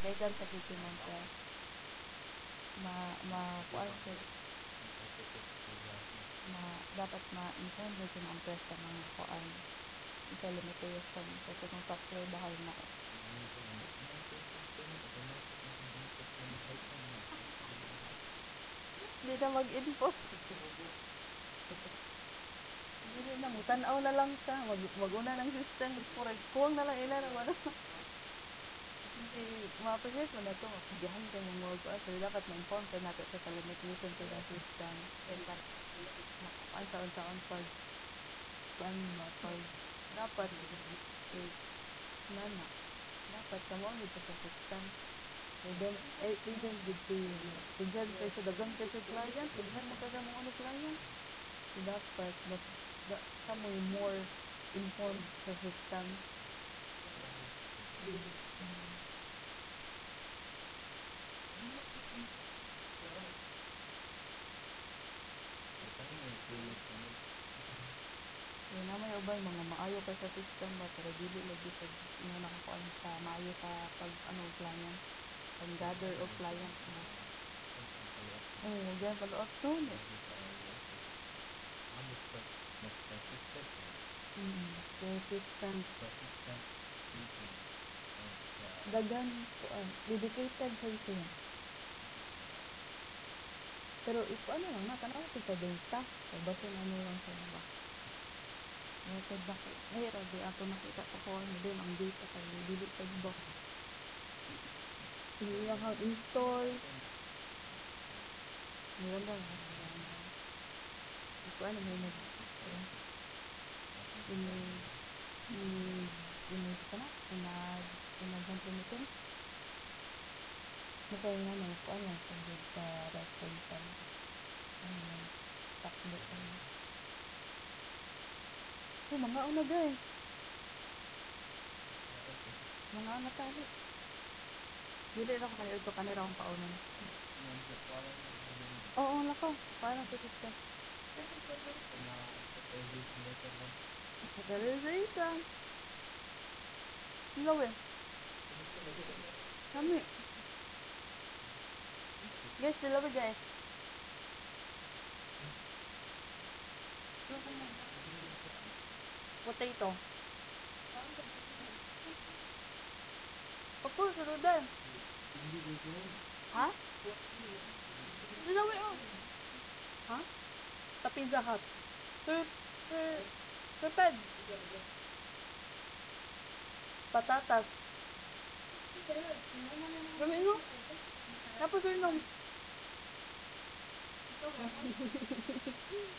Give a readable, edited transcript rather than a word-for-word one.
Daghan sa kikinan siya. Kuan siya. Dapat ma-inform na siya ang press sa mga kuan. Sa limitation. Kasi kung software bahal na ko. Hindi na mag-info. Hindi na, tanaw na lang ka. Mag-una ng system. Kuwang na lang ilan ang ano. Hindi, ma-appreciate mo na ito. Mapigahan ka mo mga kuan. Pero dapat ma-inform ka natin sa limitation sa system. Kuan sa pag kuan ba pag dapat nana dapat kamo ang ito sa system. And then, even with the tigyan sa dagang sa client, tigyan mo kada mga ano client. So, dapat kamo more informed sa system. Kaya na may ubay mga maayo ka sa system ba pero dili lagi sa nga nakakuan sa maayo sa pag ano client, pag gather of client mo. Diyan pag to no. System. Dagan kuan dedicated sa ito. Pero ito ano lang na tanaw sa data. So basta ano lang sa ba. Method na ko. Di ato nakita sa kuan din ang data kay dili sa box. Iya kang install. Ngayon lang. Ito ano may nag ini kana pinag-implementation. Masaya na may kuan lang sa record sa ano takbo sa mga una guys. Mga ana tali. Dili ra ko kay ito kanira ang paunan. Oo, nako. Parang sa system. Realization. Ang gawin. Kami. Guys, sila ba guys? Potato. Ako, sunudan. Ha? Dalawi oh. Ha? Sa Pizza Hut. Sir, sir, sir Ped. Patatas. Gawin no? Tapos sir nung.